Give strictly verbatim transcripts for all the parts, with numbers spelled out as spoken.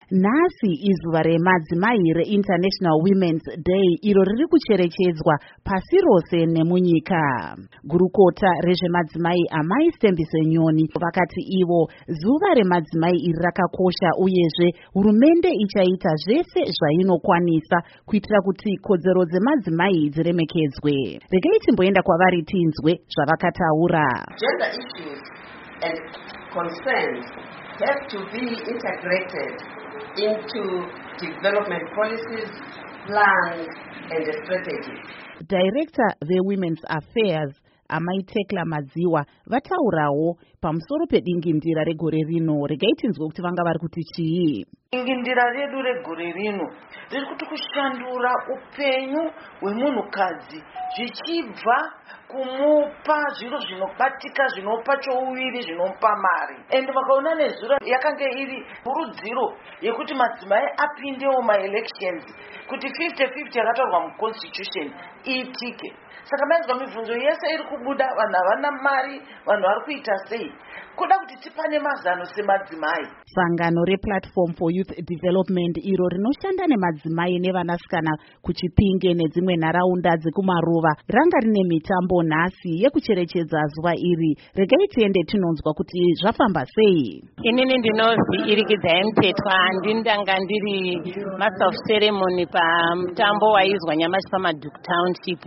Nhasi izuva remadzimai reInternational Women's Day iro riri kucherechedzwa pasi rose nemunyika. Gurukota rezvemadzimai Amai Stembise Nyoni vakati ivo zuva remadzimai iri rakakosha uyezve hurumende ichaita zvese zvainokwanisa kuitira kuti kodzero dzemadzimai dziremekedzwe. Regai timboenda kwavari tinzwe zvavakataura. Gender issues and concerns have to be integrated into development policies, plans and strategies. Director veWomen's Affairs Amai Tekla Madziwa vataurawo pamusoro pedingindira regore rino. Regai tinzwe kuti vanga vari kuti chii. Dingindira redu regore rino riri kuti kushandura upenyu hwemunhukadzi zvichibva kumupa zviro zvinobatika zvinopa chouviri zvinopa mari. Ende vakaona nezuro yakanga iri kurudziro yekuti madzimai apindewo maelections kuti fifty fifty yakataurwa muconstitution iitike. Saka maizwa mibvunzo yese iri kubuda, vanhu havana mari, vanhu vari kuita sei? Kuda kuti tipane mazano semadzimai. Sangano rePlatform for Youth Development iro rinoshanda nemadzimai nevanasikana kuChipinge nedzimwe nharaunda dzekumaruva ranga rine mitambo nhasi yekucherechedza zuva iri. Regai tiende tinonzwa kuti zvafamba sei. Inini ndinozi Irikidzai Mtetwa, ndindanga ndiri master of ceremony pamutambo waizwa nyamashi paMaduku Township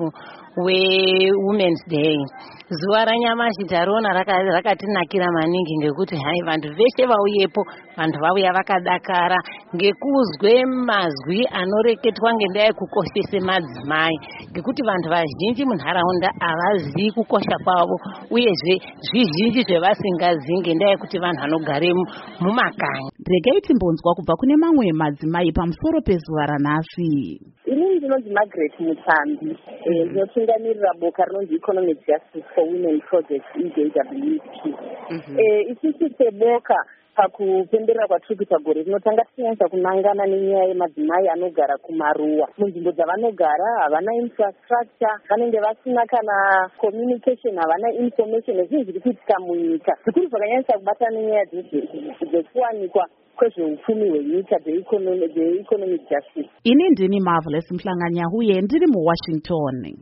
weWomen's Day. Zuva ranyamashi tariona rakatinakira maningi ngekuti hai vantu veshe vauyepo, vantu vauya vakadakara ngekuzwe mazwi anoreketwa ngendaa yekukoshese madzimai, ngekuti vantu vazhinji munharaunda havazivi kukosha kwavo uyezve zvizhinji zvevasingazii ngendaa yekuti vanhu vanogare mumakanyi. Regai timbonzwa kubva kune mamwe madzimai pamusoro pezuva ranhasi. Inini ndinonzi Margaret Mutambi, ndinotungamirira boka rinonzi Economic Justice for Women Project E J W P. Isusu seboka pakupemberera kwatiri kuita gore rinotanga tichinyanyisa kunangana nenyaya yemadzimai anogara kumaruwa. Munzvimbo dzavanogara havana infrastructure, vanenge vasina kana communication, havana information nezvinhu zviri kuitika munyika. Zvikuru zvakanyanyisa kubata nenyaya dzekuwanikwa kwezveupfumi hwenyika dzeeconomic justice. Ini ndini Marvelous Mhlanganya uye ndiri muWashington.